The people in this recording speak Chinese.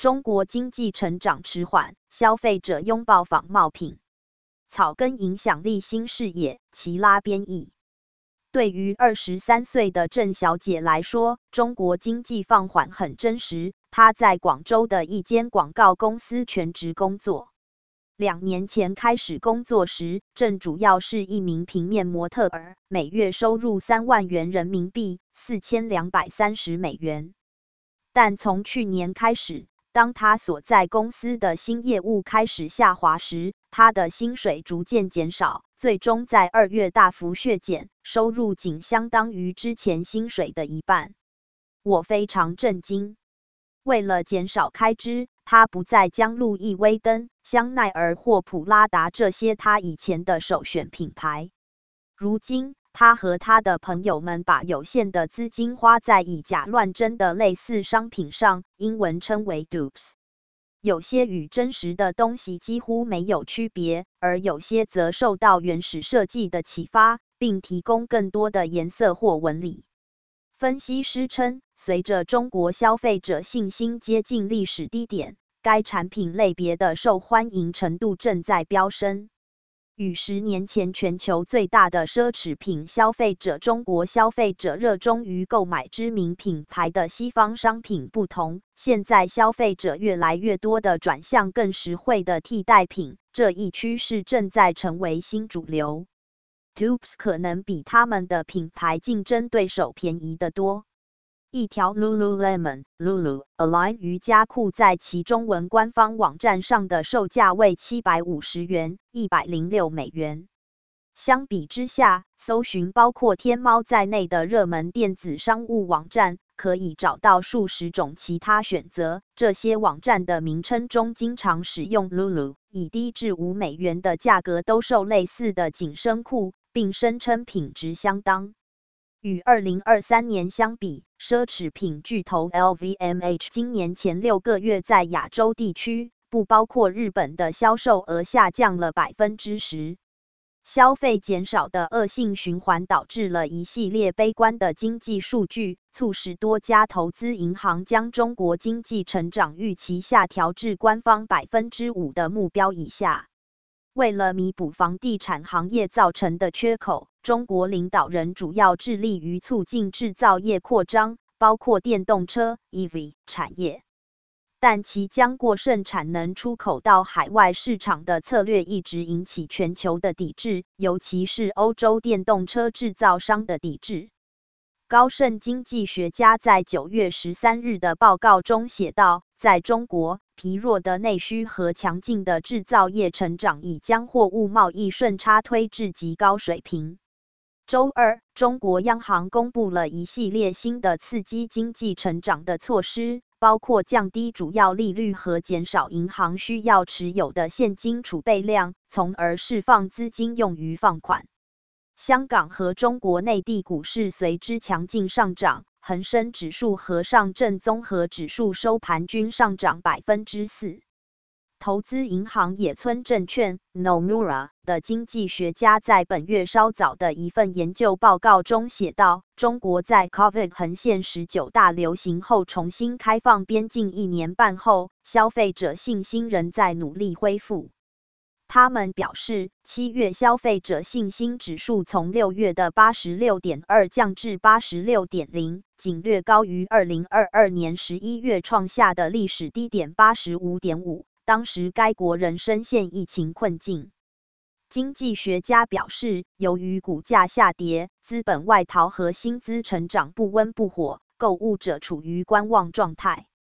中国经济成长迟缓，消费者拥抱仿冒品。草根影响力新视野，齐拉编译。对于23岁的郑小姐来说，中国经济放缓很真实。她在广州的一间广告公司全职工作。2年前开始工作时，郑主要是一名平面模特儿，每月收入3万元人民币，4230美元。但从去年开始，当他所在公司的新业务开始下滑时，他的薪水逐渐减少，最终在2月大幅削减，收入仅相当于之前薪水的一半。我非常震惊。为了减少开支，他不再将路易威登、香奈儿或普拉达这些他以前的首选品牌。如今，他和他的朋友们把有限的资金花在以假乱真的类似商品上，英文称为 dupes。有些与真实的东西几乎没有区别，而有些则受到原始设计的启发，并提供更多的颜色或纹理。分析师称，随着中国消费者信心接近历史低点，该产品类别的受欢迎程度正在飙升。与10年前全球最大的奢侈品消费者中国消费者热衷于购买知名品牌的西方商品不同，现在消费者越来越多地转向更实惠的替代品，这一趋势正在成为新主流。Dupes 可能比他们的品牌竞争对手便宜得多。一条 Lululemon、Lulu、Align 瑜伽裤在其中文官方网站上的售价为750元，106美元。相比之下，搜寻包括天猫在内的热门电子商务网站，可以找到数十种其他选择。这些网站的名称中经常使用 Lulu， 以低至5美元的价格兜售类似的紧身裤，并声称品质相当。与2023年相比，奢侈品巨头 LVMH 今年前6个月在亚洲地区，不包括日本的销售额下降了 10%。消费减少的恶性循环导致了一系列悲观的经济数据，促使多家投资银行将中国经济成长预期下调至官方 5% 的目标以下。为了弥补房地产行业造成的缺口，中国领导人主要致力于促进制造业扩张，包括电动车 EV 产业。但其将过剩产能出口到海外市场的策略一直引起全球的抵制，尤其是欧洲电动车制造商的抵制。高盛经济学家在9月13日的报告中写道，在中国，疲弱的内需和强劲的制造业成长已将货物贸易顺差推至极高水平。周二，中国央行公布了一系列新的刺激经济成长的措施，包括降低主要利率和减少银行需要持有的现金储备量，从而释放资金用于放款。香港和中国内地股市随之强劲上涨，恒生指数和上证综合指数收盘均上涨 4%。投资银行野村证券 Nomura 的经济学家在本月稍早的一份研究报告中写道，中国在 COVID 横线19大流行后重新开放边境1年半后，消费者信心仍在努力恢复。他们表示，7月消费者信心指数从6月的 86.2 降至 86.0， 仅略高于2022年11月创下的历史低点 85.5， 当时该国仍深陷疫情困境。经济学家表示，由于股价下跌、资本外逃和薪资成长不温不火，购物者处于观望状态。